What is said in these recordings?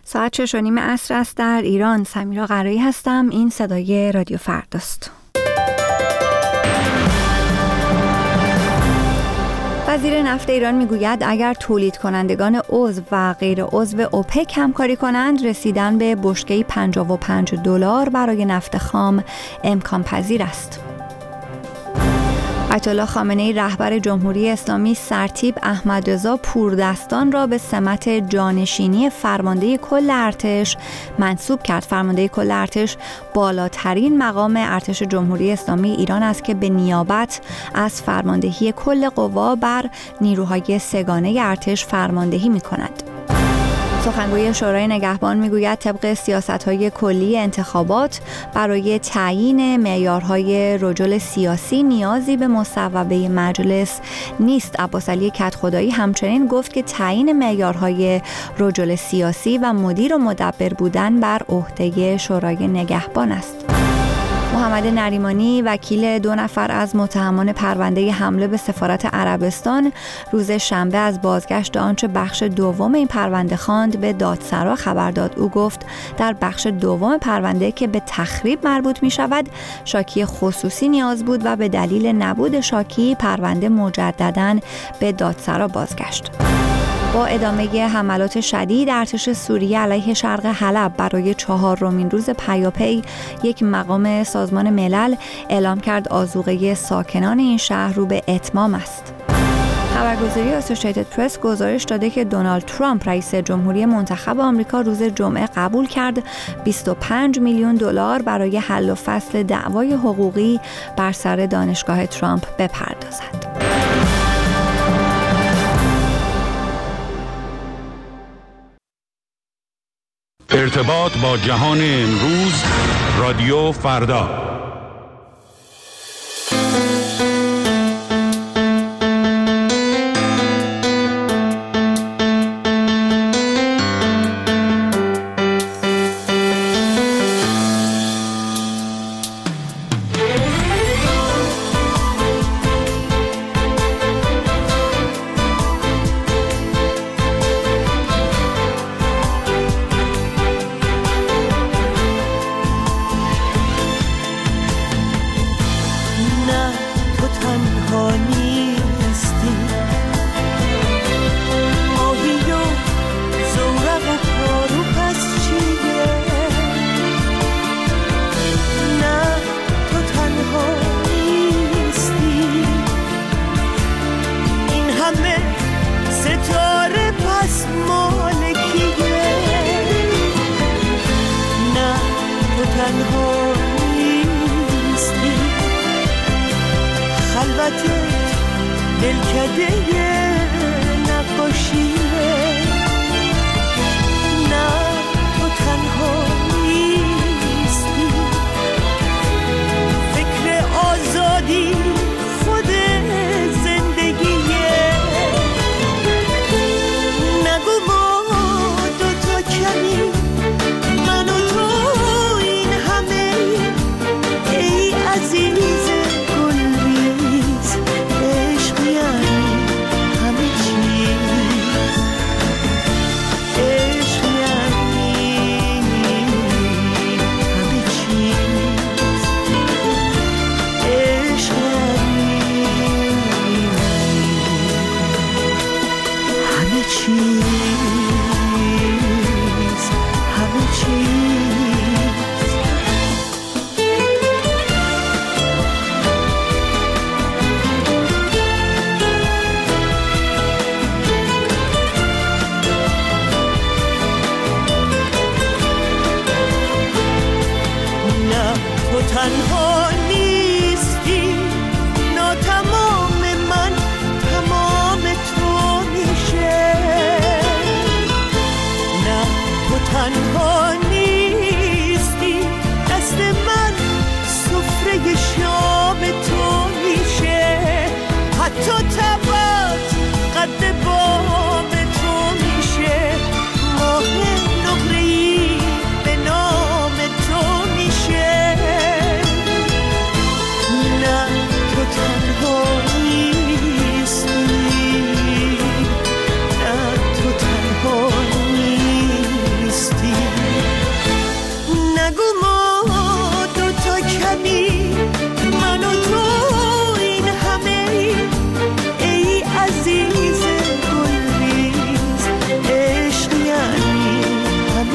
ساعت 6:30 عصر است در ایران. سمیرا قرایی هستم. این صدای رادیو فرداست. وزیر نفت ایران میگوید اگر تولید کنندگان عضو و غیر عضو اوپک همکاری کنند، رسیدن به بشکه‌ای $55 برای نفت خام امکان پذیر است. آیت الله خامنه‌ای رهبر جمهوری اسلامی سرتیپ احمدرضا پوردستان را به سمت جانشینی فرمانده کل ارتش منصوب کرد. فرمانده کل ارتش بالاترین مقام ارتش جمهوری اسلامی ایران است که به نیابت از فرماندهی کل قوا بر نیروهای سگانه ارتش فرماندهی می‌کند. سخنگوی شورای نگهبان میگوید طبق سیاست‌های کلی انتخابات برای تعیین معیارهای رجل سیاسی نیازی به مصوبه مجلس نیست. عباسعلی کدخدایی همچنین گفت که تعیین معیارهای رجل سیاسی و مدیر و مدبر بودن بر عهده شورای نگهبان است. محمد نریمانی وکیل 2 نفر از متهمان پرونده حمله به سفارت عربستان روز شنبه از بازگشت آنچه بخش دوم این پرونده خواند به دادسرا خبر داد. او گفت در بخش دوم پرونده که به تخریب مربوط می شود شاکی خصوصی نیاز بود و به دلیل نبود شاکی پرونده مجدداً به دادسرا بازگشت. با ادامه حملات شدید ارتش سوریه علیه شرق حلب برای 4مین روز پیاپی یک مقام سازمان ملل اعلام کرد آذوقه ساکنان این شهر رو به اتمام است. خبرگزاری اسوسییتد پرس گزارش داده که دونالد ترامپ رئیس جمهوری منتخب آمریکا روز جمعه قبول کرد $25 میلیون برای حل و فصل دعوای حقوقی بر سر دانشگاه ترامپ بپردازد. ارتباط با جهان امروز، رادیو فردا.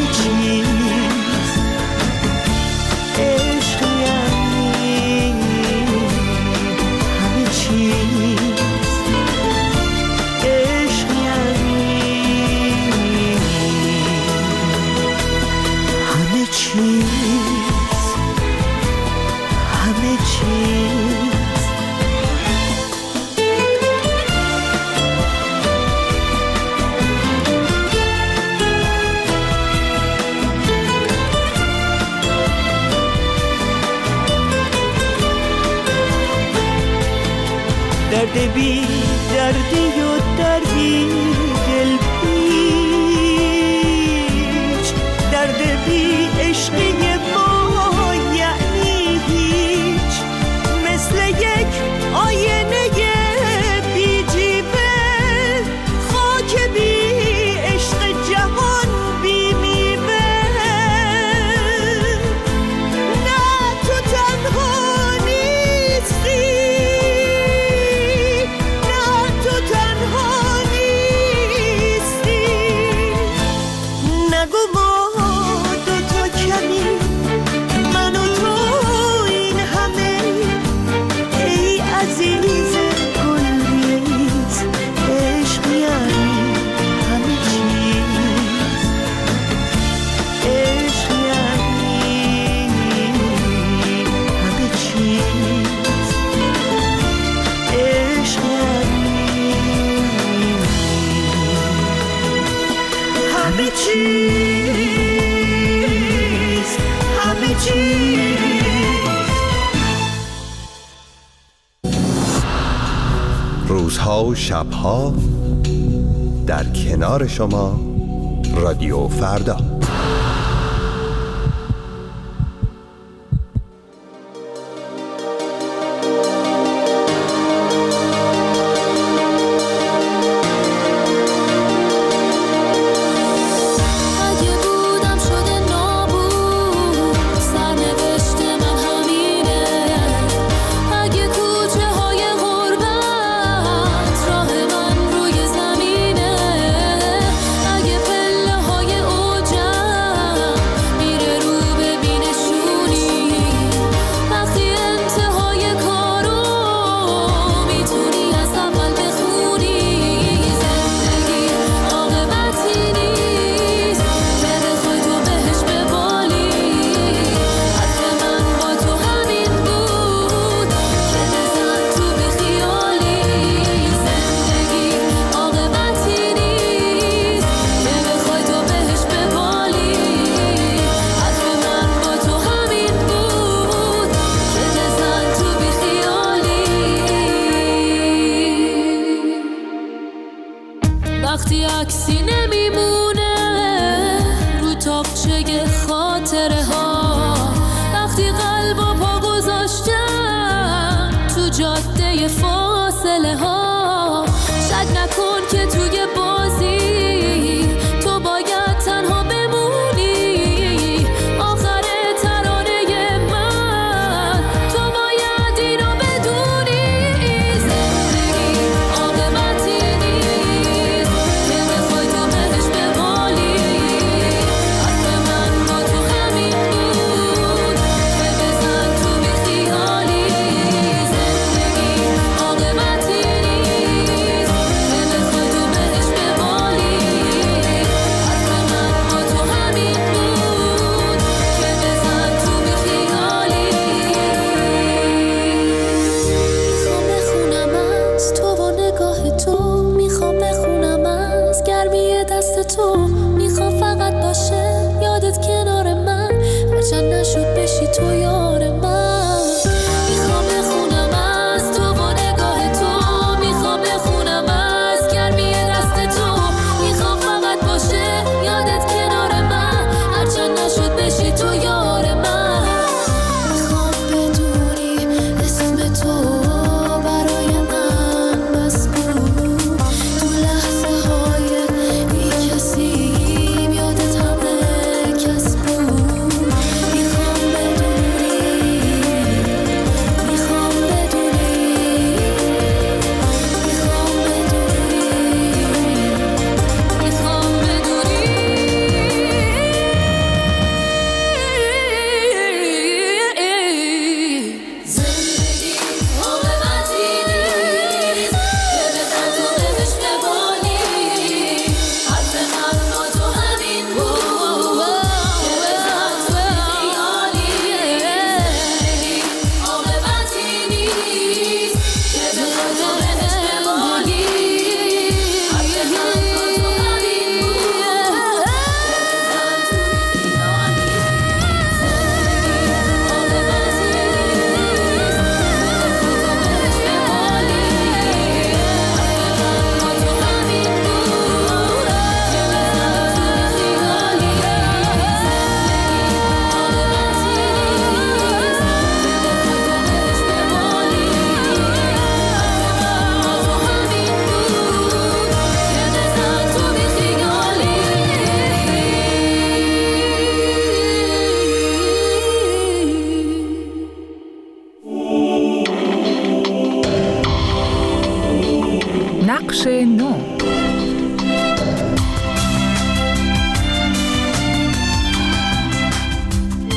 درد بی دردی و دردی دل پیچ، درد بی عشقی ما یعنی هیچ، مثل یک آینه بی جیبه، خاک بی عشق جهان بی میوه. نه تو تنها نیستی، روزها و شبها در کنار شما رادیو فردا. راه من روی زمینه، اگه پله های اوجم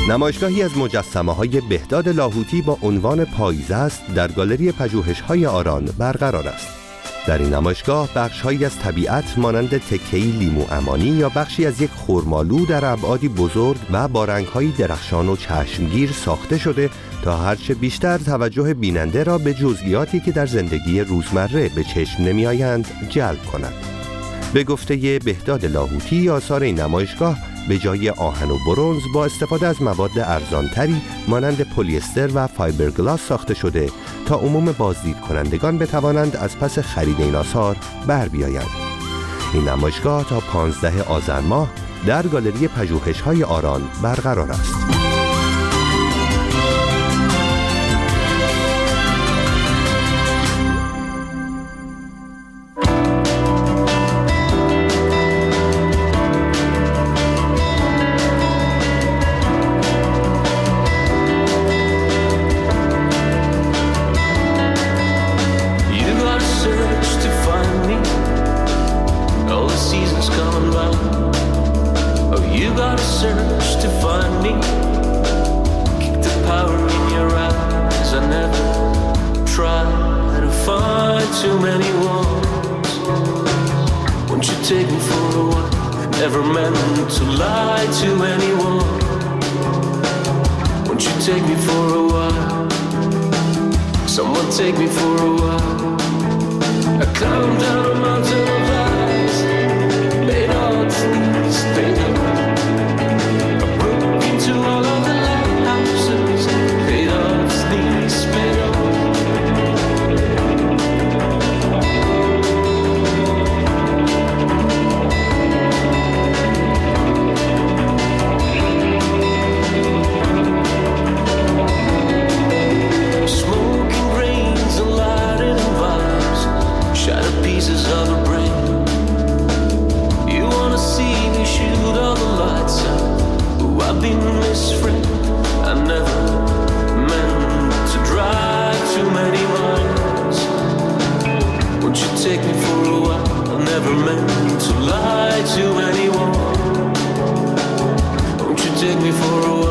نمایشگاهی از مجسمه‌های بهداد لاهوتی با عنوان پاییزه است در گالری پژوهش‌های آران برقرار است. در این نمایشگاه بخش‌هایی از طبیعت مانند تکه‌ای لیمو امانی یا بخشی از یک خرمالو در ابعادی بزرگ و با رنگ‌های درخشان و چشمگیر ساخته شده تا هرچه بیشتر توجه بیننده را به جزئیاتی که در زندگی روزمره به چشم نمی‌آیند جلب کند. به گفته بهداد لاهوتی، آثار این نمایشگاه به جای آهن و برنز با استفاده از مواد ارزانتری مانند پلی‌استر و فایبرگلاس ساخته شده تا عموم بازدید کنندگان بتوانند از پس خرید این آثار بر بیایند. این نمایشگاه تا 15 آذر ماه در گالری پژوهش‌های آران برقرار است. Take me for a